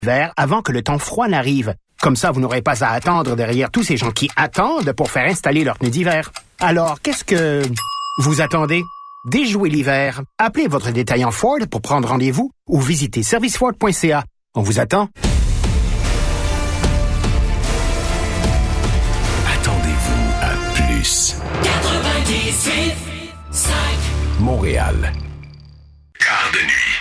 l'hiver avant que le temps froid n'arrive. Comme ça, vous n'aurez pas à attendre derrière tous ces gens qui attendent pour faire installer leurs pneus d'hiver. Alors, qu'est-ce que vous attendez? Déjouez l'hiver. Appelez votre détaillant Ford pour prendre rendez-vous ou visitez serviceford.ca. On vous attend. Attendez-vous à plus. 98.5 Montréal. Quart de nuit.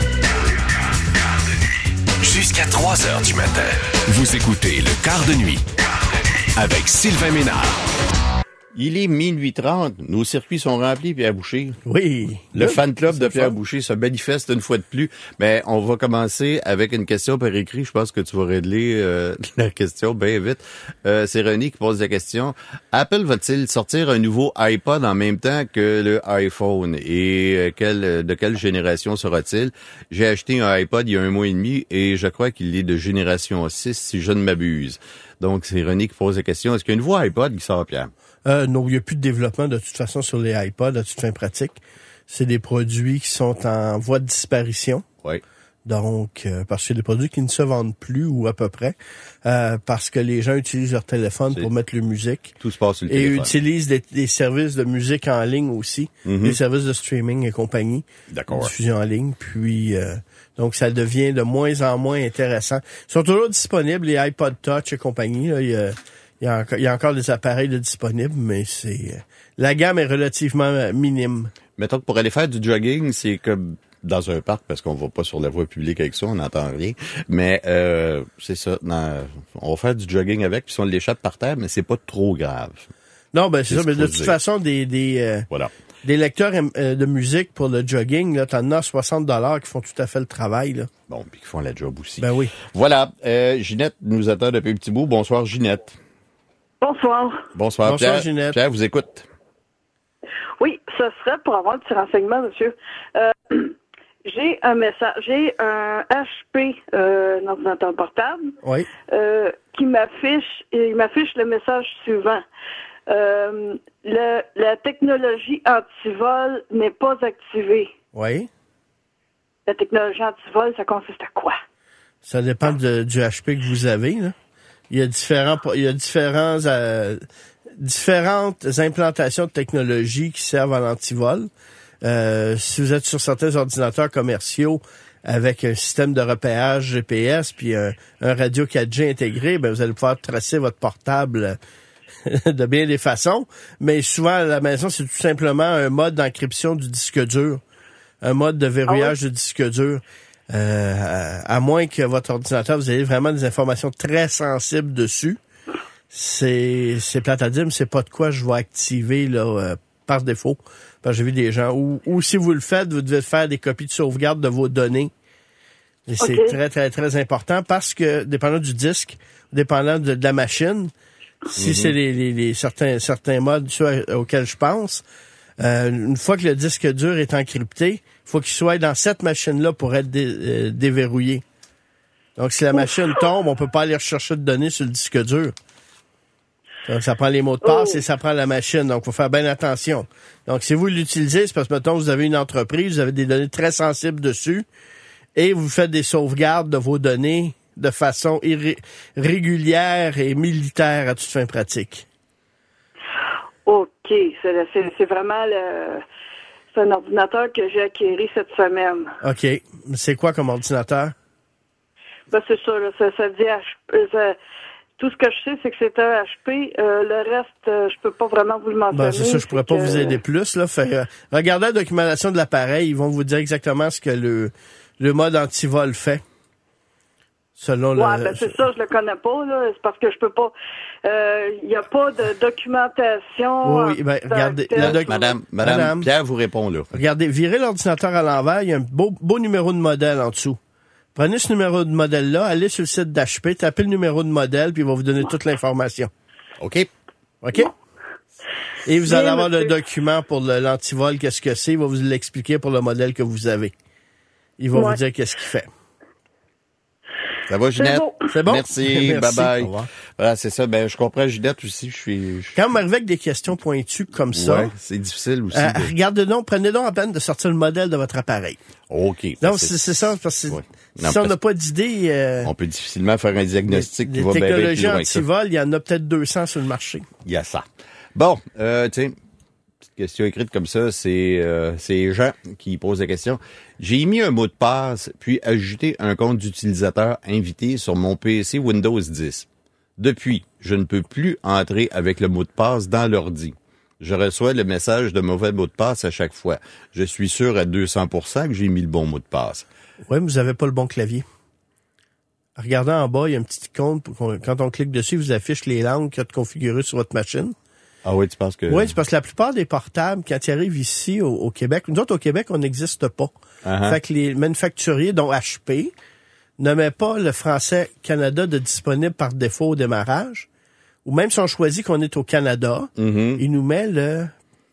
Jusqu'à 3 heures du matin. Vous écoutez le Quart de nuit avec Sylvain Ménard. Il est minuit 30. Nos circuits sont remplis, Pierre Boucher. Oui. Le fan club de Pierre Boucher se manifeste une fois de plus. Mais on va commencer avec une question par écrit. Je pense que tu vas régler la question bien vite. C'est René qui pose la question. Apple va-t-il sortir un nouveau iPod en même temps que le iPhone? Et de quelle génération sera-t-il? J'ai acheté un iPod il y a 1 mois et demi et je crois qu'il est de génération 6, si je ne m'abuse. Donc, c'est René qui pose la question. Est-ce qu'il y a un nouveau iPod qui sort, Pierre? Non, il n'y a plus de développement de toute façon sur les iPods à toute fin pratique. C'est des produits qui sont en voie de disparition. Oui. Donc, parce que c'est des produits qui ne se vendent plus ou à peu près, parce que les gens utilisent leur téléphone pour mettre leur musique. Tout se passe sur le téléphone. Et utilisent des services de musique en ligne aussi, des services de streaming et compagnie. D'accord. Diffusion en ligne. Puis, donc, ça devient de moins en moins intéressant. Ils sont toujours disponibles, les iPod Touch et compagnie. Là, il y a encore des appareils disponibles, mais la gamme est relativement minime. Mettons que pour aller faire du jogging, c'est comme dans un parc, parce qu'on va pas sur la voie publique avec ça, on n'entend rien. Mais c'est ça. On va faire du jogging avec, puis si on l'échappe par terre, mais c'est pas trop grave. Non, ben c'est ça. Mais de toute façon, voilà. Des lecteurs de musique pour le jogging, là, t'en as 60$ qui font tout à fait le travail, là. Bon, puis qui font la job aussi. Ben oui. Voilà. Ginette nous attend depuis un petit bout. Bonsoir, Ginette. Bonsoir. Bonsoir, Pierre. Ginette. Pierre vous écoute. Oui, ce serait pour avoir un petit renseignement, monsieur. J'ai un HP, un ordinateur portable, oui. Qui m'affiche le message suivant. La technologie antivol n'est pas activée. Oui. La technologie antivol, ça consiste à quoi? Ça dépend du HP que vous avez, là. Il y a différentes implantations de technologie qui servent à l'antivol. Si vous êtes sur certains ordinateurs commerciaux avec un système de repérage GPS puis un radio 4G intégré, ben vous allez pouvoir tracer votre portable de bien des façons. Mais souvent à la maison, c'est tout simplement un mode d'encryption du disque dur, un mode de verrouillage du disque dur. À moins que votre ordinateur, vous ayez vraiment des informations très sensibles dessus. C'est plate à dire, mais c'est pas de quoi je vais activer là par défaut. Parce que j'ai vu des gens ou si vous le faites, vous devez faire des copies de sauvegarde de vos données. Et c'est très, très, très important parce que, dépendant du disque, dépendant de la machine, si c'est les certains modes auxquels je pense, une fois que le disque dur est encrypté, il faut qu'il soit dans cette machine-là pour être déverrouillé. Donc, si la machine tombe, on peut pas aller rechercher de données sur le disque dur. Donc, ça prend les mots de passe et ça prend la machine. Donc, il faut faire bien attention. Donc, si vous l'utilisez, c'est parce que, mettons, vous avez une entreprise, vous avez des données très sensibles dessus et vous faites des sauvegardes de vos données de façon régulière et militaire à toute fin pratique. OK. C'est vraiment c'est un ordinateur que j'ai acquéri cette semaine. OK. C'est quoi comme ordinateur? Ben, c'est ça, là. Ça dit HP. Tout ce que je sais, c'est que c'est un HP. Le reste, je peux pas vraiment vous le mentionner. Ben, c'est ça, je pourrais pas vous aider plus, là. Regardez la documentation de l'appareil, ils vont vous dire exactement ce que le mode antivol fait. Selon c'est ça, je le connais pas, là. C'est parce que je peux pas. Il y a pas de documentation. Oui, ben, regardez. Madame, Pierre vous répond, là. Regardez, virez l'ordinateur à l'envers, il y a un beau numéro de modèle en dessous. Prenez ce numéro de modèle-là, allez sur le site d'HP, tapez le numéro de modèle, puis il va vous donner toute l'information. OK? Et vous allez avoir le document pour l'antivol, qu'est-ce que c'est, il va vous l'expliquer pour le modèle que vous avez. Il va vous dire qu'est-ce qu'il fait. Ça va, Ginette? beau. C'est bon? Merci. Merci. Bye-bye. Au revoir. Voilà, c'est ça. Ben, je comprends Ginette aussi. Quand vous m'arrivez avec des questions pointues comme ça, Ouais, c'est difficile aussi. regardez donc, prenez donc la peine de sortir le modèle de votre appareil. OK. Donc, c'est ça, parce que Ouais. si Non, on parce- n'a pas d'idée, On peut difficilement faire un diagnostic qui des va bien plus technologies loin que ça. anti-vol, il y en a peut-être 200 sur le marché. Il y a ça. Bon, tiens, petite question écrite comme ça, c'est Jean qui pose la question. J'ai mis un mot de passe, puis ajouté un compte d'utilisateur invité sur mon PC Windows 10. Depuis, je ne peux plus entrer avec le mot de passe dans l'ordi. Je reçois le message de mauvais mot de passe à chaque fois. Je suis sûr à 200% que j'ai mis le bon mot de passe. Oui, mais vous avez pas le bon clavier. Regardez en bas, il y a un petit icône. Quand on clique dessus, il vous affiche les langues qu'il y a de configurées sur votre machine. Ah oui, tu penses que... Oui, c'est parce que la plupart des portables, quand ils arrivent ici au Québec, nous autres au Québec, on n'existe pas. Uh-huh. Fait que les manufacturiers, dont HP, ne met pas le français Canada de disponible par défaut au démarrage. Ou même si on choisit qu'on est au Canada, il nous met le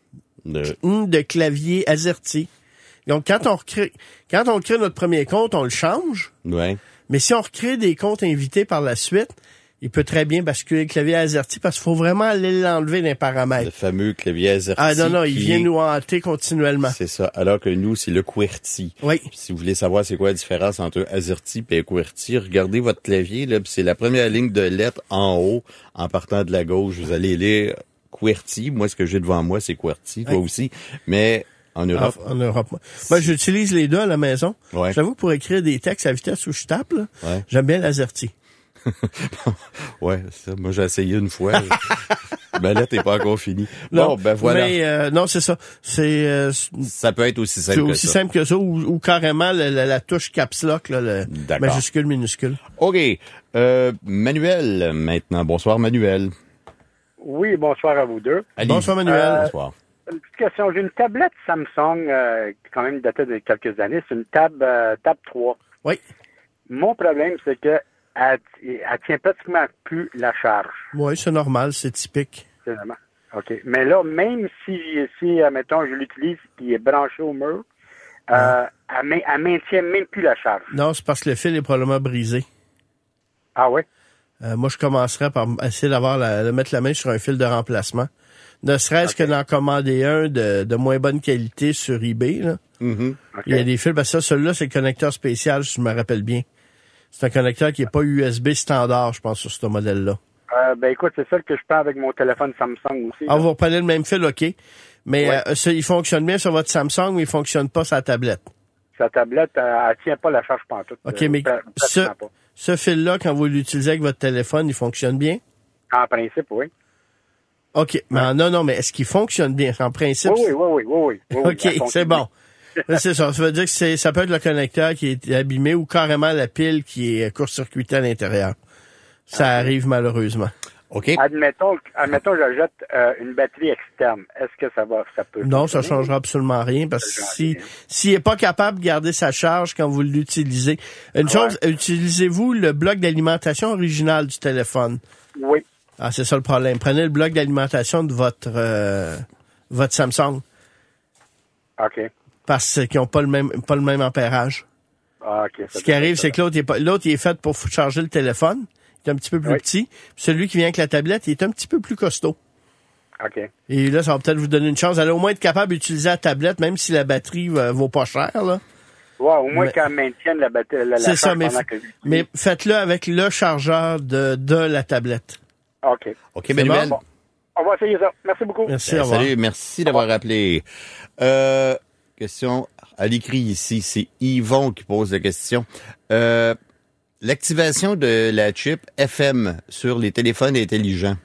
de clavier AZERTY. Donc, quand on crée notre premier compte, on le change. Ouais. Mais si on recrée des comptes invités par la suite, il peut très bien basculer le clavier AZERTY parce qu'il faut vraiment aller l'enlever d'un paramètre. Le fameux clavier AZERTY. Ah non, il vient nous hanter continuellement. C'est ça. Alors que nous, c'est le QWERTY. Oui. Puis si vous voulez savoir c'est quoi la différence entre AZERTY et QWERTY, regardez votre clavier, là, puis c'est la première ligne de lettres en haut, en partant de la gauche. Vous allez lire QWERTY. Moi, ce que j'ai devant moi, c'est QWERTY, toi aussi. Mais en Europe... En Europe. Moi, j'utilise les deux à la maison. Ouais. J'avoue que pour écrire des textes à vitesse où je tape, là, Ouais. j'aime bien l'AZERTY. Ouais, ça. Moi, j'ai essayé une fois. Ma lettre n'est pas encore finie. Non, Bon, ben voilà. Mais non, c'est ça. C'est Ça peut être aussi simple c'est que aussi ça. simple que ça, ou carrément la touche caps lock, là, le D'accord. majuscule, minuscule. OK. Manuel, maintenant. Bonsoir, Manuel. Oui, bonsoir à vous deux. Allez. Bonsoir, Manuel. Bonsoir. Une petite question. J'ai une tablette Samsung, qui quand même datée de quelques années. C'est une Tab 3. Oui. Mon problème, c'est que elle tient pratiquement plus la charge. Oui, c'est normal, c'est typique. Finalement. OK. Mais là, même si admettons, je l'utilise et il est branché au mur, elle maintient même plus la charge. Non, c'est parce que le fil est probablement brisé. Ah oui? Moi, je commencerais par essayer de mettre la main sur un fil de remplacement. Ne serait-ce que d'en commander un de moins bonne qualité sur eBay, là. Mm-hmm. OK. Il y a des fils, parce que celui-là, c'est le connecteur spécial, si je me rappelle bien. C'est un connecteur qui est pas USB standard, je pense, sur ce modèle-là. Ben écoute, c'est ça que je prends avec mon téléphone Samsung aussi. Ah, là. vous reprenez le même fil, OK. Mais Ouais. il fonctionne bien sur votre Samsung, mais il fonctionne pas sur la tablette. Sa tablette, elle tient pas la charge pantoute. OK, mais pratiquement pas. ce fil-là, quand vous l'utilisez avec votre téléphone, il fonctionne bien? En principe, oui. OK. Mais non, mais est-ce qu'il fonctionne bien? En principe. Oui. OK, Elle fonctionne c'est bon. C'est ça. Ça veut dire que ça peut être le connecteur qui est abîmé ou carrément la pile qui est court-circuitée à l'intérieur. Ça arrive malheureusement. OK. Admettons, j'ajoute une batterie externe. Est-ce que ça peut Non, ça fonctionner? changera absolument rien parce que Ça change rien. s'il est pas capable de garder sa charge quand vous l'utilisez. Une chose, utilisez-vous le bloc d'alimentation original du téléphone? Oui. Ah, c'est ça le problème. Prenez le bloc d'alimentation de votre Samsung OK. parce qu'ils n'ont pas le même ampérage. Ah, OK. Ce qui arrive, c'est que l'autre il est fait pour charger le téléphone. Il est un petit peu plus Oui. petit. Puis celui qui vient avec la tablette, il est un petit peu plus costaud. OK. Et là, ça va peut-être vous donner une chance. Allez au moins être capable d'utiliser la tablette, même si la batterie vaut pas cher, là. Ouais, au moins Mais- qu'elle maintienne la batterie, la C'est charge ça, mais pendant que j'utilise. mais faites-le avec le chargeur de la tablette. OK. OK, Manuel. bon? On va essayer ça. Merci beaucoup. Merci, au revoir. Salut, merci d'avoir appelé. Question à l'écrit ici, c'est Yvon qui pose la question. L'activation de la chip FM sur les téléphones intelligents,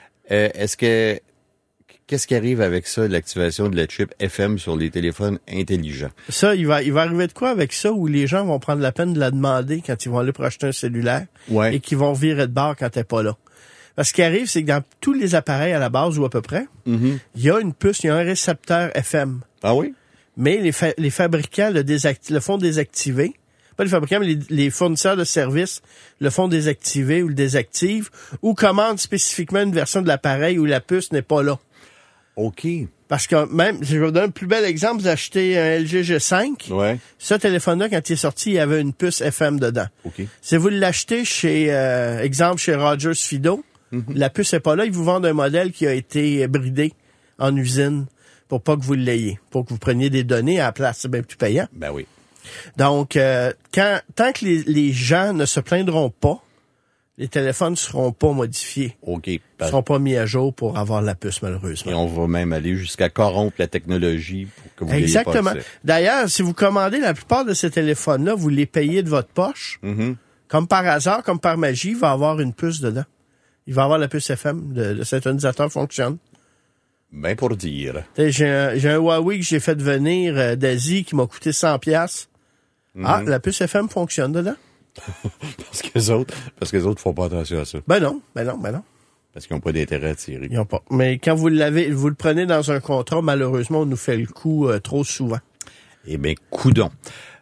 qu'est-ce qui arrive avec ça, l'activation de la chip FM sur les téléphones intelligents? Ça, il va arriver de quoi avec ça où les gens vont prendre la peine de la demander quand ils vont aller pour acheter un cellulaire Ouais. et qu'ils vont virer de bord quand t'es pas là. Parce ce qui arrive, c'est que dans tous les appareils à la base ou à peu près, il y a une puce, il y a un récepteur FM. Ah oui? Mais les fabricants le font désactiver. Pas les fabricants, mais les fournisseurs de services le font désactiver ou le désactivent ou commandent spécifiquement une version de l'appareil où la puce n'est pas là. OK. Parce que même, je vais vous donner un plus bel exemple, vous achetez un LG G5. Ouais. Ce téléphone-là, quand il est sorti, il y avait une puce FM dedans. OK. Si vous l'achetez chez, exemple, chez Rogers Fido, la puce n'est pas là, ils vous vendent un modèle qui a été bridé en usine pour pas que vous l'ayez, pour que vous preniez des données à la place. C'est bien plus payant. Ben oui. Donc, tant que les gens ne se plaindront pas, les téléphones ne seront pas modifiés. OK. Ils ne seront pas mis à jour pour avoir la puce, malheureusement. Et on va même aller jusqu'à corrompre la technologie pour que vous n'ayez pas Exactement. accès. D'ailleurs, si vous commandez la plupart de ces téléphones-là, vous les payez de votre poche. Mhm. Comme par hasard, comme par magie, il va avoir une puce dedans. Il va avoir la puce FM. Le synthénisateur fonctionne. Ben pour dire. J'ai un Huawei que j'ai fait venir d'Asie qui m'a coûté 100$. Ah, la puce FM fonctionne dedans? Parce que les autres font pas attention à ça. Ben non. Parce qu'ils n'ont pas d'intérêt à tirer. Ils n'ont pas. Mais quand vous le prenez dans un contrat, malheureusement, on nous fait le coup trop souvent. Eh bien, coudon.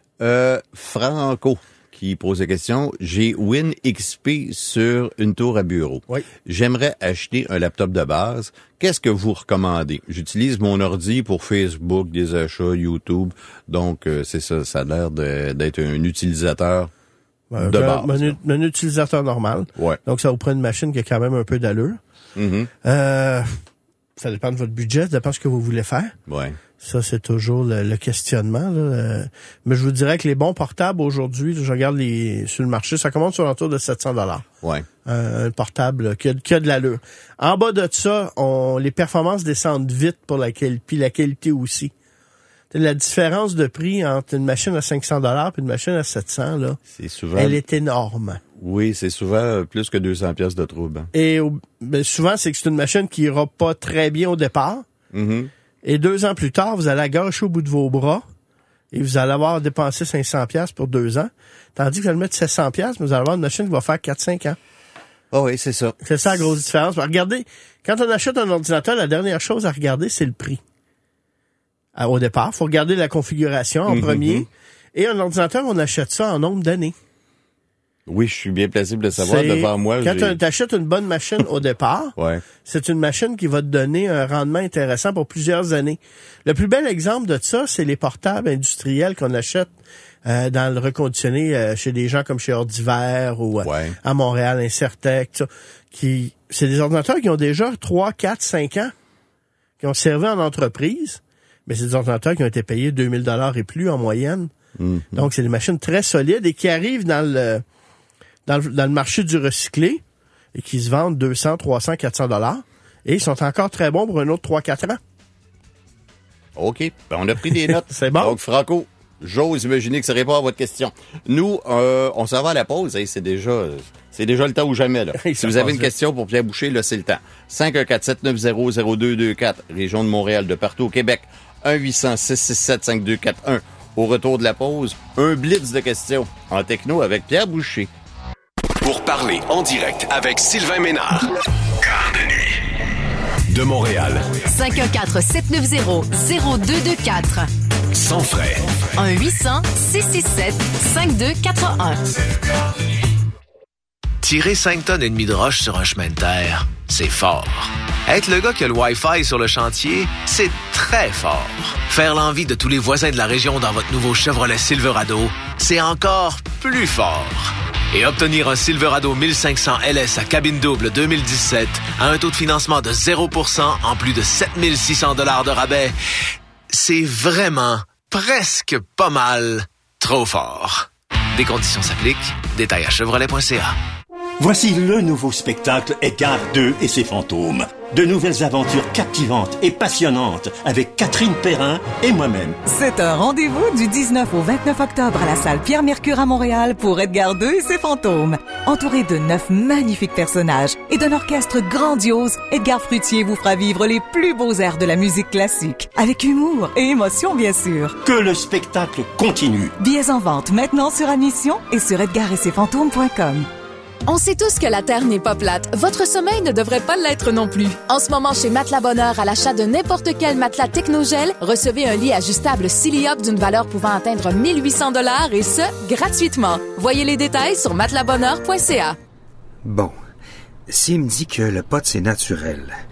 Franco qui pose la question. J'ai Win XP sur une tour à bureau. Oui. J'aimerais acheter un laptop de base. Qu'est-ce que vous recommandez? J'utilise mon ordi pour Facebook, des achats, YouTube. Donc, c'est ça. Ça a l'air d'être un utilisateur de base. Un utilisateur normal. Ouais. Donc, ça vous prend une machine qui a quand même un peu d'allure. Mhm. Ça dépend de votre budget, ça dépend de ce que vous voulez faire. Ouais. Ça, c'est toujours le questionnement. Là. Mais je vous dirais que les bons portables aujourd'hui, je regarde sur le marché, ça commence sur l'entour de 700$. Ouais. Un portable qui a de l'allure. En bas de ça, les performances descendent vite pour la qualité, puis la qualité aussi. La différence de prix entre une machine à 500$ et une machine à 700$, là, C'est souvent. elle est énorme. Oui, c'est souvent plus que 200$ de trouble. Et souvent, c'est que c'est une machine qui ira pas très bien au départ. Mhm. Et 2 ans plus tard, vous allez la gâcher au bout de vos bras et vous allez avoir dépensé 500$ pour 2 ans. Tandis que vous allez mettre 700$, mais vous allez avoir une machine qui va faire 4-5 ans. Ah oui, c'est ça. C'est ça la grosse différence. Regardez, quand on achète un ordinateur, la dernière chose à regarder, c'est le prix. Au départ, faut regarder la configuration en premier. Et un ordinateur, on achète ça en nombre d'années. Oui, je suis bien placé pour le savoir. Devant moi, quand tu achètes une bonne machine au départ, ouais. c'est une machine qui va te donner un rendement intéressant pour plusieurs années. Le plus bel exemple de ça, c'est les portables industriels qu'on achète dans le reconditionné chez des gens comme chez Ordiver ou à Montréal, Incertec, c'est des ordinateurs qui ont déjà 3, 4, 5 ans, qui ont servi en entreprise, mais c'est des ordinateurs qui ont été payés 2000$ et plus en moyenne. Mm-hmm. Donc, c'est des machines très solides et qui arrivent dans le marché du recyclé et qui se vendent 200, 300, 400$. Et ils sont encore très bons pour un autre 3-4 ans. OK. Ben, on a pris des notes. C'est bon. Donc, Franco, j'ose imaginer que ça répond à votre question. Nous, on s'en va à la pause. Hey, c'est déjà le temps ou jamais, là. Si vous avez une question pour Pierre Boucher, là, c'est le temps. 514-790-0224, région de Montréal, de partout au Québec. 1-800-667-5241. Au retour de la pause, un blitz de questions en techno avec Pierre Boucher. Pour parler en direct avec Sylvain Ménard. Quart de nuit. De Montréal. 514-790-0224. Sans frais. 1-800-667-5241. Tirer 5 tonnes et demie de roche sur un chemin de terre, c'est fort. Être le gars qui a le Wi-Fi sur le chantier, c'est très fort. Faire l'envie de tous les voisins de la région dans votre nouveau Chevrolet Silverado, c'est encore plus fort. Et obtenir un Silverado 1500 LS à cabine double 2017 à un taux de financement de 0% en plus de 7600$ de rabais, c'est vraiment presque pas mal trop fort. Des conditions s'appliquent. Détails à chevrolet.ca. Voici le nouveau spectacle Edgar II et ses fantômes. De nouvelles aventures captivantes et passionnantes avec Catherine Perrin et moi-même. C'est un rendez-vous du 19 au 29 octobre à la salle Pierre-Mercure à Montréal pour Edgar II et ses fantômes. Entouré de 9 magnifiques personnages et d'un orchestre grandiose, Edgar Frutier vous fera vivre les plus beaux airs de la musique classique. Avec humour et émotion, bien sûr. Que le spectacle continue. Billets en vente maintenant sur Admission et sur edgaretsetfantômes.com. On sait tous que la Terre n'est pas plate. Votre sommeil ne devrait pas l'être non plus. En ce moment, chez Matelas Bonheur, à l'achat de n'importe quel matelas Technogel, recevez un lit ajustable Silly-Up d'une valeur pouvant atteindre 1800$ et ce, gratuitement. Voyez les détails sur matelasbonheur.ca. Bon, s'il me dit que le pot, c'est naturel,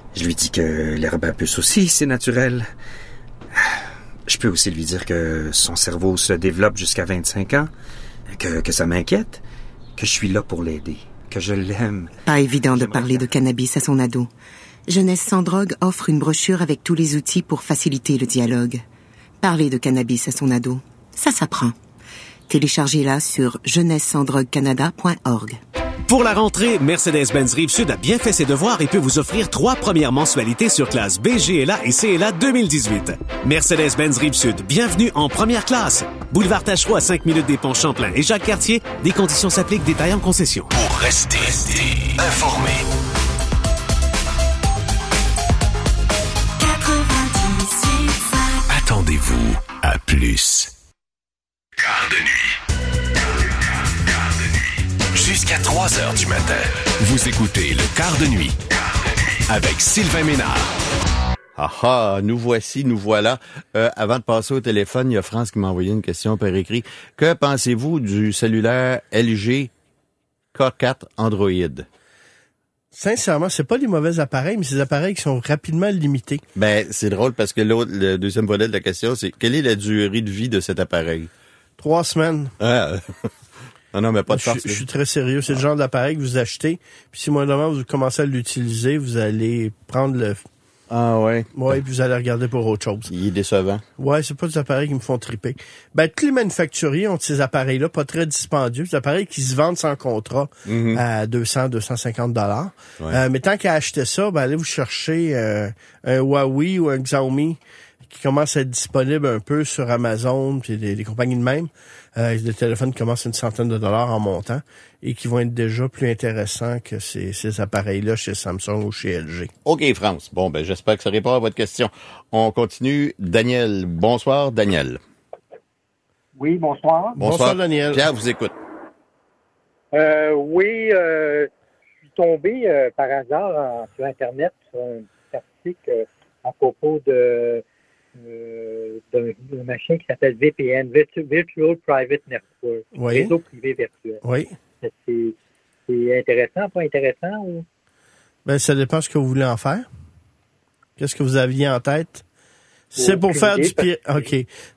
Je lui dis que l'herbe à puce aussi, c'est naturel. Je peux aussi lui dire que son cerveau se développe jusqu'à 25 ans, que ça m'inquiète, que je suis là pour l'aider, que je l'aime. Pas évident de parler de cannabis à son ado. Jeunesse sans drogue offre une brochure avec tous les outils pour faciliter le dialogue. Parler de cannabis à son ado, ça s'apprend. Téléchargez-la sur jeunessesanddroguecanada.org. Pour la rentrée, Mercedes-Benz Rive-Sud a bien fait ses devoirs et peut vous offrir 3 premières mensualités sur classe B, GLA et CLA 2018. Mercedes-Benz Rive-Sud, bienvenue en première classe. Boulevard Tachereau à 5 minutes des ponts Champlain et Jacques-Cartier. Des conditions s'appliquent, détails en concession. Pour rester informé. 98.5. Attendez-vous à plus. Quart de nuit. Jusqu'à 3 heures du matin. Vous écoutez le Quart de nuit avec Sylvain Ménard. Ah, nous voici, nous voilà. Avant de passer au téléphone, il y a France qui m'a envoyé une question par écrit. Que pensez-vous du cellulaire LG K4 Android? Sincèrement, c'est pas des mauvais appareils, mais c'est des appareils qui sont rapidement limités. Ben, c'est drôle parce que le deuxième volet de la question, c'est quelle est la durée de vie de cet appareil? 3 semaines. Ah. Non, mais pas de force. Je suis très sérieux. C'est le genre d'appareil que vous achetez. Puis si moindrement vous commencez à l'utiliser, vous allez prendre le... Ah ouais? Ouais, puis vous allez regarder pour autre chose. Il est décevant. Ouais, c'est pas des appareils qui me font triper. Ben, tous les manufacturiers ont ces appareils-là, pas très dispendieux. Des appareils qui se vendent sans contrat à 200-250 $. Ouais. Mais tant qu'à acheter ça, ben, allez vous chercher un Huawei ou un Xiaomi qui commence à être disponible un peu sur Amazon puis des compagnies de même. Des téléphones qui commencent à une centaine de dollars en montant et qui vont être déjà plus intéressants que ces appareils-là chez Samsung ou chez LG. OK, France. Bon, ben j'espère que ça répond à votre question. On continue. Daniel. Bonsoir, Daniel. Oui, bonsoir. Bonsoir, Daniel. Pierre vous écoute. Oui, je suis tombé par hasard sur Internet sur un article à propos d'un machin qui s'appelle VPN, Virtual Private Network, réseau privé virtuel. Oui. C'est intéressant, pas intéressant? Ou? Ben, ça dépend ce que vous voulez en faire. Qu'est-ce que vous aviez en tête? C'est pour faire du... OK.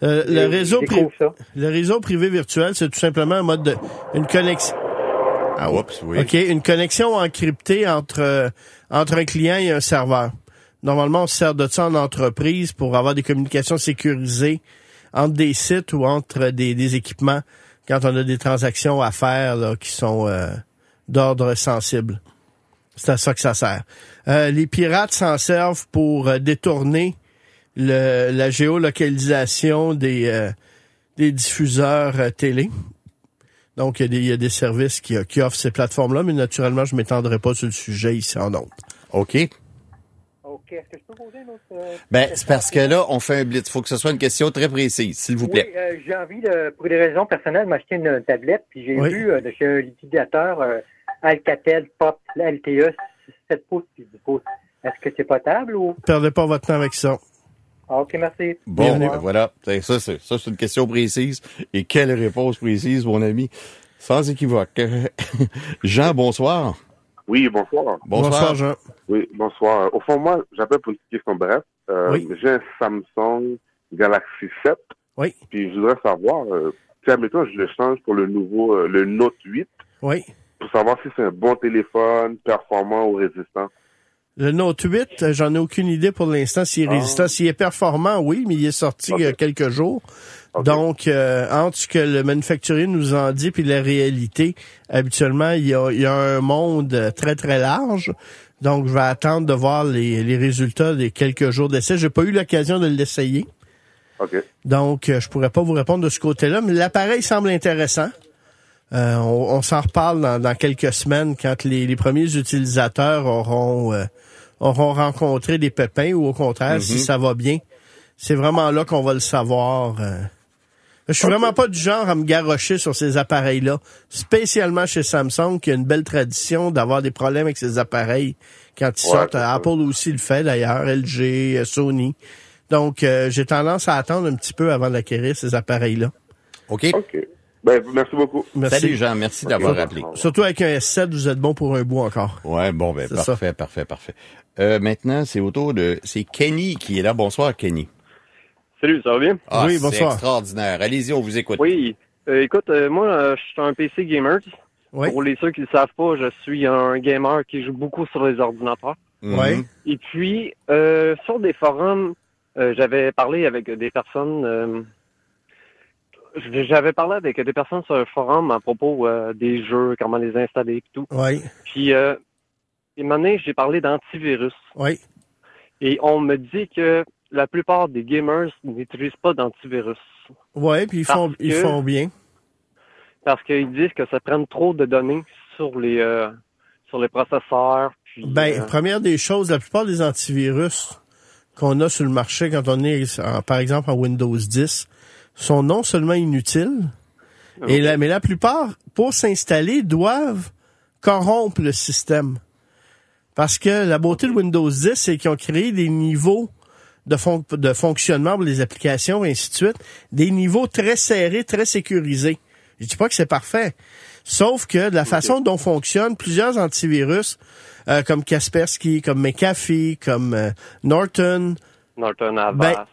Le réseau privé virtuel, c'est tout simplement un mode une connexion... Ah, oups, oui. OK, une connexion encryptée entre un client et un serveur. Normalement, on se sert de ça en entreprise pour avoir des communications sécurisées entre des sites ou entre des équipements quand on a des transactions à faire là, qui sont d'ordre sensible. C'est à ça que ça sert. Les pirates s'en servent pour détourner la géolocalisation des diffuseurs télé. Donc, il y a des services qui offrent ces plateformes-là, mais naturellement, je m'étendrai pas sur le sujet ici en ondes. OK. OK. Est-ce que je peux poser une autre c'est parce que là, on fait un blitz. Il faut que ce soit une question très précise, s'il vous plaît. Oui, j'ai envie, pour des raisons personnelles, de m'acheter une tablette, puis j'ai vu de chez un utilisateur Alcatel Pop LTE 7 pouces puis 10 pouces. Est-ce que c'est potable ou... Perdez pas votre temps avec ça. OK, merci. Bon, voilà. Ça, c'est une question précise. Et quelle réponse précise, mon ami? Sans équivoque. Jean, bonsoir. Oui, bonsoir. Bonsoir, Jean. Oui, bonsoir. Au fond, moi, j'appelle pour une petite question bref. J'ai un Samsung Galaxy 7. Oui. Puis je voudrais savoir, admettons, je le change pour le nouveau, le Note 8. Oui. Pour savoir si c'est un bon téléphone, performant ou résistant. Le Note 8, j'en ai aucune idée pour l'instant s'il est résistant. S'il est performant, oui, mais il est sorti il y a quelques jours. Okay. Donc, entre ce que le manufacturier nous en dit puis la réalité, habituellement, il y a un monde très, très large. Donc, je vais attendre de voir les résultats des quelques jours d'essai. J'ai pas eu l'occasion de l'essayer. Okay. Donc, je pourrais pas vous répondre de ce côté-là, mais l'appareil semble intéressant. On s'en reparle dans quelques semaines quand les premiers utilisateurs auront rencontré des pépins ou au contraire, si ça va bien. C'est vraiment là qu'on va le savoir. Je suis vraiment pas du genre à me garrocher sur ces appareils-là, spécialement chez Samsung, qui a une belle tradition d'avoir des problèmes avec ces appareils quand ils sortent. Apple aussi le fait d'ailleurs, LG, Sony. Donc, j'ai tendance à attendre un petit peu avant d'acquérir ces appareils-là. OK. Ben, merci beaucoup. Merci. Salut Jean, merci d'avoir appelé. Surtout avec un S7, vous êtes bon pour un bout encore. Ouais, bon, ben, C'est parfait. Maintenant, c'est c'est Kenny qui est là. Bonsoir, Kenny. Salut, ça va bien? Ah, oui, c'est bonsoir. extraordinaire. Allez-y, on vous écoute. Oui. Écoute, moi, je suis un PC gamer. Oui. Pour ceux qui ne le savent pas, je suis un gamer qui joue beaucoup sur les ordinateurs. Oui. Et puis, sur des forums, j'avais parlé avec des personnes... J'avais parlé avec des personnes sur un forum à propos des jeux, comment les installer et tout. Oui. Puis, à un moment donné, j'ai parlé d'antivirus. Oui. Et on me dit que la plupart des gamers n'utilisent pas d'antivirus. Oui, puis ils font bien. Parce qu'ils disent que ça prend trop de données sur les processeurs. Puis, première des choses, la plupart des antivirus qu'on a sur le marché quand on est, par exemple, en Windows 10, sont non seulement inutiles, mais la plupart, pour s'installer, doivent corrompre le système. Parce que la beauté de Windows 10, c'est qu'ils ont créé des niveaux de fonctionnement pour les applications, et ainsi de suite, des niveaux très serrés, très sécurisés. Je dis pas que c'est parfait. Sauf que de la façon dont fonctionnent plusieurs antivirus, comme Kaspersky, comme McAfee, comme Norton, Avast.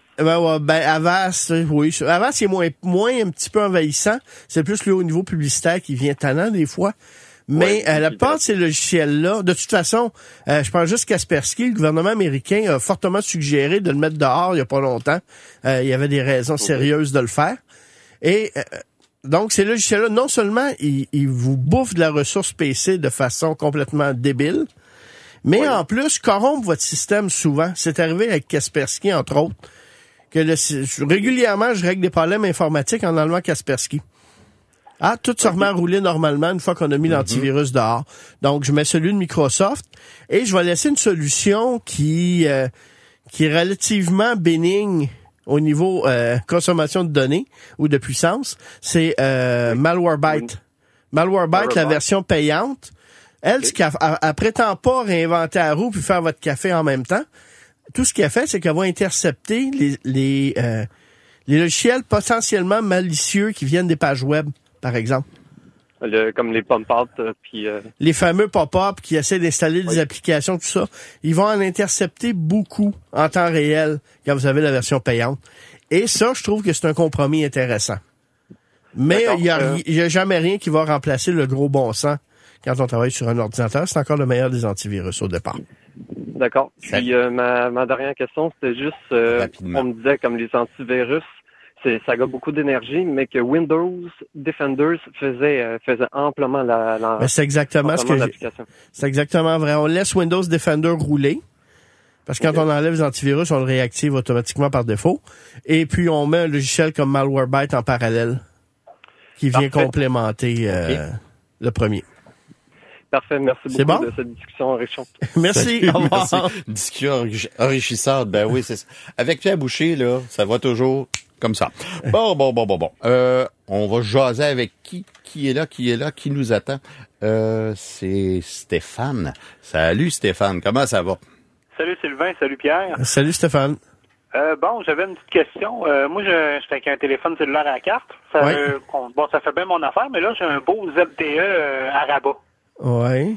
Avast, oui. Avast, il est moins un petit peu envahissant. C'est plus le haut niveau publicitaire qui vient tannant des fois. Mais la plupart de ces logiciels-là, de toute façon, je pense juste Kaspersky, le gouvernement américain a fortement suggéré de le mettre dehors il y a pas longtemps. Il y avait des raisons sérieuses de le faire. Et donc, ces logiciels-là, non seulement ils vous bouffent de la ressource PC de façon complètement débile, mais en plus, corrompent votre système souvent. C'est arrivé avec Kaspersky, entre autres, que régulièrement, je règle des problèmes informatiques en enlevant Kaspersky. Tout se remet à rouler normalement une fois qu'on a mis l'antivirus dehors. Donc, je mets celui de Microsoft et je vais laisser une solution qui est relativement bénigne au niveau consommation de données ou de puissance. C'est Malwarebytes. Malwarebytes, la version payante. Elle, elle prétend pas réinventer la roue puis faire votre café en même temps. Tout ce qu'elle fait, c'est qu'elle va intercepter les logiciels potentiellement malicieux qui viennent des pages web, par exemple. Comme les pop-up, puis... Les fameux pop-up qui essaient d'installer des applications, tout ça. Ils vont en intercepter beaucoup en temps réel quand vous avez la version payante. Et ça, je trouve que c'est un compromis intéressant. Mais il y a jamais rien qui va remplacer le gros bon sens quand on travaille sur un ordinateur. C'est encore le meilleur des antivirus au départ. D'accord. Puis ma dernière question, c'était juste, on me disait comme les antivirus, ça gagne beaucoup d'énergie, mais que Windows Defenders faisait amplement la c'est exactement ce que c'est exactement vrai. On laisse Windows Defender rouler. Parce que quand on enlève les antivirus, on le réactive automatiquement par défaut. Et puis, on met un logiciel comme Malwarebytes en parallèle qui vient complémenter le premier. Parfait, merci beaucoup de cette discussion enrichissante. Merci, au revoir. Merci. Discussion enrichissante, ben oui, c'est ça. Avec Pierre Boucher, là, ça va toujours comme ça. Bon. On va jaser avec qui est là, qui nous attend. C'est Stéphane. Salut Stéphane, comment ça va? Salut Sylvain, salut Pierre. Salut Stéphane. J'avais une petite question. Moi, j'étais avec un téléphone cellulaire à la carte. Ça fait bien mon affaire, mais là, j'ai un beau ZTE à rabat. Oui.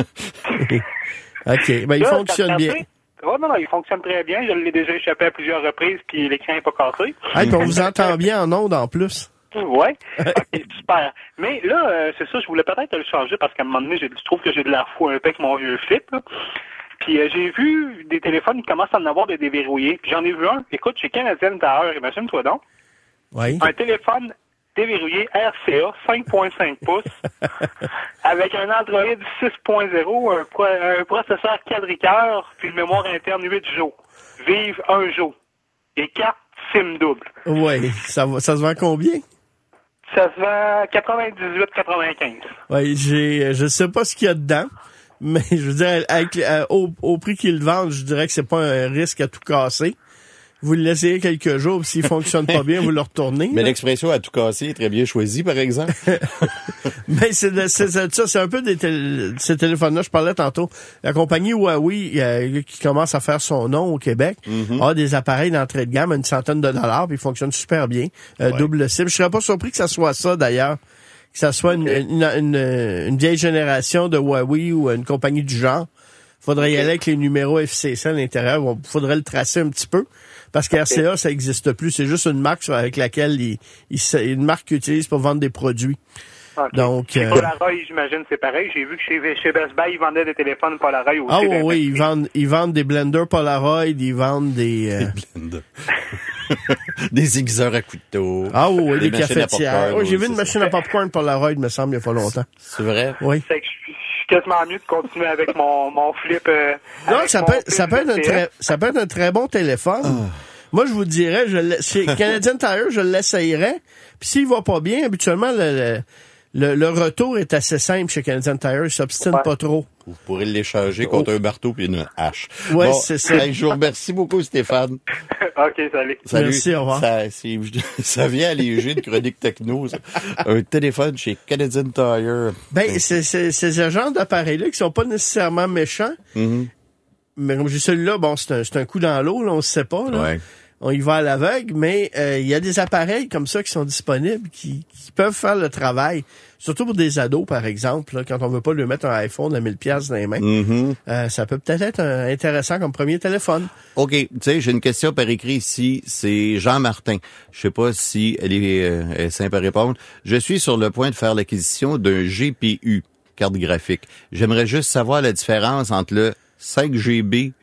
OK. Il fonctionne bien. Non, il fonctionne très bien. Je l'ai déjà échappé à plusieurs reprises, puis l'écran n'est pas cassé. On vous entend bien en ondes, en plus. Oui. OK, super. Mais là, c'est ça, je voulais peut-être le changer, parce qu'à un moment donné, je trouve que j'ai de l'air fou un peu avec mon vieux flip, là. Puis j'ai vu des téléphones qui commencent à en avoir des déverrouillés. Puis j'en ai vu un. Écoute, chez Canadian Tower, imagine-toi donc. Oui. Un téléphone déverrouillé RCA 5.5 pouces avec un Android 6.0, un processeur quadricœur, puis une mémoire interne 8 jours. Vive 1 jour. Et 4 SIM double. Oui. Ça se vend combien? Ça se vend 98,95. Oui, je sais pas ce qu'il y a dedans. Mais je veux dire, au prix qu'ils le vendent, je dirais que c'est pas un risque à tout casser. Vous le laissez quelques jours, puis s'il fonctionne pas bien, vous le retournez. Mais l'expression à tout casser est très bien choisie, par exemple. Mais c'est ça, c'est un peu ces téléphones-là, je parlais tantôt. La compagnie Huawei, qui commence à faire son nom au Québec, a des appareils d'entrée de gamme à $100, puis ils fonctionnent super bien. Double SIM. Je serais pas surpris que ça soit ça, d'ailleurs. Que ça soit une vieille génération de Huawei ou une compagnie du genre. Faudrait y aller avec les numéros FCC à l'intérieur. Faudrait le tracer un petit peu. Parce que RCA, ça n'existe plus. C'est juste une marque avec laquelle une marque qu'ils utilisent pour vendre des produits. Okay. Donc, Polaroid, j'imagine, c'est pareil. J'ai vu que chez Best Buy, ils vendaient des téléphones Polaroid aussi. Ah oui, ils vendent des blenders Polaroid, ils vendent des blenders. Des aiguiseurs à couteau. Ah oui, des cafetières. J'ai vu une machine à popcorn Polaroid, me semble, il y a pas longtemps. C'est vrai? Oui. C'est que je suis quasiment mieux de continuer avec mon flip. Non, ça peut être un très bon téléphone. Moi, je vous dirais, chez Canadian Tire, je l'essayerais. Puis s'il va pas bien, habituellement, le retour est assez simple chez Canadian Tire. Il s'obstine pas trop. Vous pourrez l'échanger contre un marteau puis une hache. Oui, c'est ça. Je vous remercie beaucoup, Stéphane. OK, salut. Merci, au revoir. Ça vient alléger de chronique techno. Ça. Un téléphone chez Canadian Tire. Ben, c'est ce genre d'appareils-là qui sont pas nécessairement méchants. Mais comme j'ai celui-là, bon, c'est un coup dans l'eau, là, on se sait pas, là. Ouais. On y va à l'aveugle, mais il y a des appareils comme ça qui sont disponibles qui peuvent faire le travail. Surtout pour des ados, par exemple, là, quand on veut pas lui mettre un iPhone à 1000$ dans les mains. Ça peut peut-être être intéressant comme premier téléphone. OK. Tu sais, j'ai une question par écrit ici. C'est Jean-Martin. Je sais pas si elle est simple à répondre. Je suis sur le point de faire l'acquisition d'un GPU, carte graphique. J'aimerais juste savoir la différence entre le 5 GB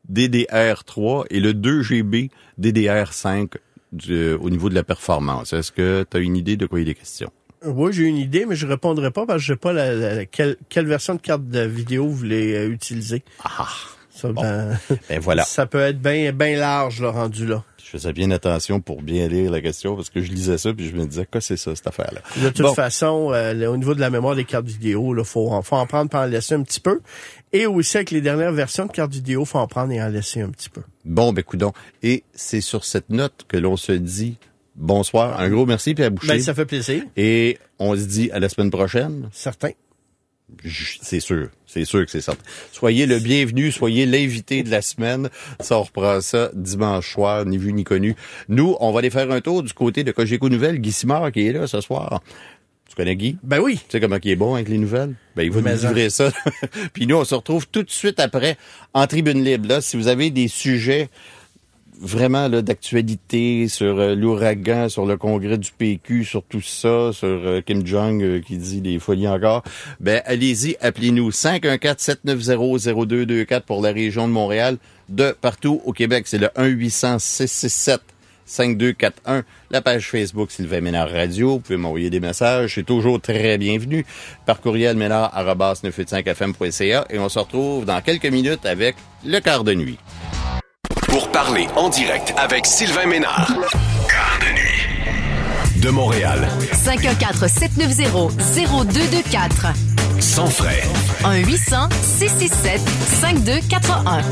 DDR3 et le 2 GB DDR5 au niveau de la performance. Est-ce que tu as une idée de quoi il est question? Oui, j'ai une idée, mais je répondrai pas parce que je sais pas quelle version de carte de vidéo vous voulez utiliser. Ça, ben voilà. Ça peut être bien large, là, rendu là. Je faisais bien attention pour bien lire la question parce que je lisais ça puis je me disais, quoi c'est ça, cette affaire-là? De toute façon, au niveau de la mémoire des cartes vidéo, là, faut en prendre pour en laisser un petit peu. Et aussi, avec les dernières versions de cartes vidéo, faut en prendre et en laisser un petit peu. Bon, ben, coudonc. Et c'est sur cette note que l'on se dit bonsoir. Un gros merci, Pierre Boucher. Ben, ça fait plaisir. Et on se dit à la semaine prochaine. Certain. C'est sûr que c'est certain. Soyez le bienvenu, soyez l'invité de la semaine. Ça, on reprend ça dimanche soir, ni vu ni connu. Nous, on va aller faire un tour du côté de Cogeco Nouvelles. Guy Simard qui est là ce soir. Tu connais Guy? Ben oui. Tu sais comment il est bon avec les nouvelles? Ben, il va nous livrer ça. Puis nous, on se retrouve tout de suite après en tribune libre. Là, si vous avez des sujets vraiment là d'actualité sur l'ouragan, sur le congrès du PQ, sur tout ça, sur Kim Jong qui dit des folies encore, ben allez-y, appelez-nous 514-790-0224 pour la région de Montréal, de partout au Québec. C'est le 1-800-667-5241. La page Facebook Sylvain Ménard Radio. Vous pouvez m'envoyer des messages. C'est toujours très bienvenu. Par courriel ménard@985fm.ca. Et on se retrouve dans quelques minutes avec le quart de nuit. Pour parler en direct avec Sylvain Ménard. Quart de nuit. De Montréal. 514-790-0224. Sans frais. 1-800-667-5241.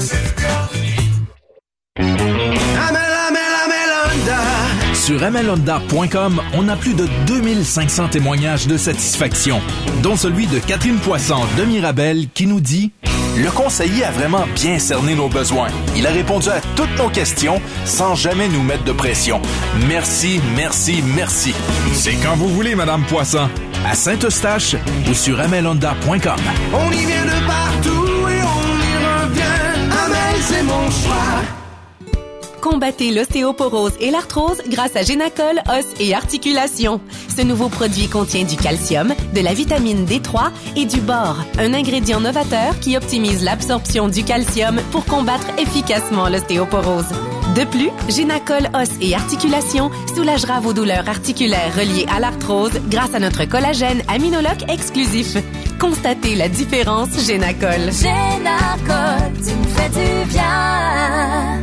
Sur amelhonda.com, on a plus de 2500 témoignages de satisfaction, dont celui de Catherine Poisson de Mirabel qui nous dit « Le conseiller a vraiment bien cerné nos besoins. Il a répondu à toutes nos questions sans jamais nous mettre de pression. Merci, merci, merci. » C'est quand vous voulez, Madame Poisson, à Saint-Eustache ou sur amelhonda.com. On y vient de partout et on y revient. Amel, c'est mon choix. Combattez l'ostéoporose et l'arthrose grâce à Génacol, os et articulations. Ce nouveau produit contient du calcium, de la vitamine D3 et du bore, un ingrédient novateur qui optimise l'absorption du calcium pour combattre efficacement l'ostéoporose. De plus, Génacol, os et articulations soulagera vos douleurs articulaires reliées à l'arthrose grâce à notre collagène aminologue exclusif. Constatez la différence Génacol. Génacol, tu me fais du bien.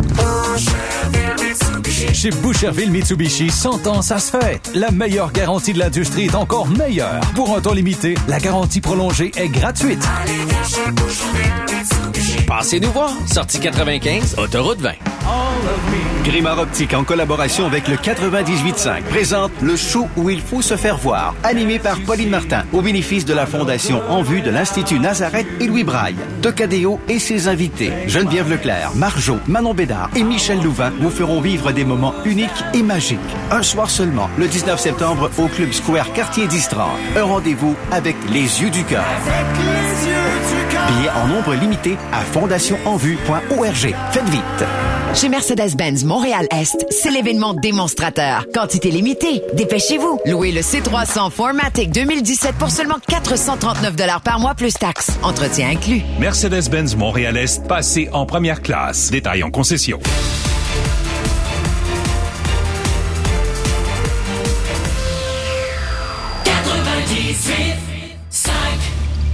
Chez Boucherville Mitsubishi, 100 ans, ça se fait. La meilleure garantie de l'industrie est encore meilleure. Pour un temps limité, la garantie prolongée est gratuite. Passez nous voir. Sortie 95, autoroute 20. Grimard Optique, en collaboration avec le 98.5, présente le show où il faut se faire voir, animé par Pauline Martin, au bénéfice de la Fondation En Vue de l'Institut Nazareth et Louis Braille. Tocadéo et ses invités, Geneviève Leclerc, Marjo, Manon Bédard et Michel Louvain vous feront vivre des moments uniques et magiques. Un soir seulement, le 19 septembre, au Club Square Quartier d'Istran. Un rendez-vous avec les yeux du cœur. Billets en nombre limité à fondationenvue.org. Faites vite. Chez Mercedes-Benz Montréal-Est, c'est l'événement démonstrateur. Quantité limitée. Dépêchez-vous. Louez le C300 4MATIC 2017 pour seulement 439 $ par mois plus taxes. Entretien inclus. Mercedes-Benz Montréal-Est, passez en première classe. Détail en concession.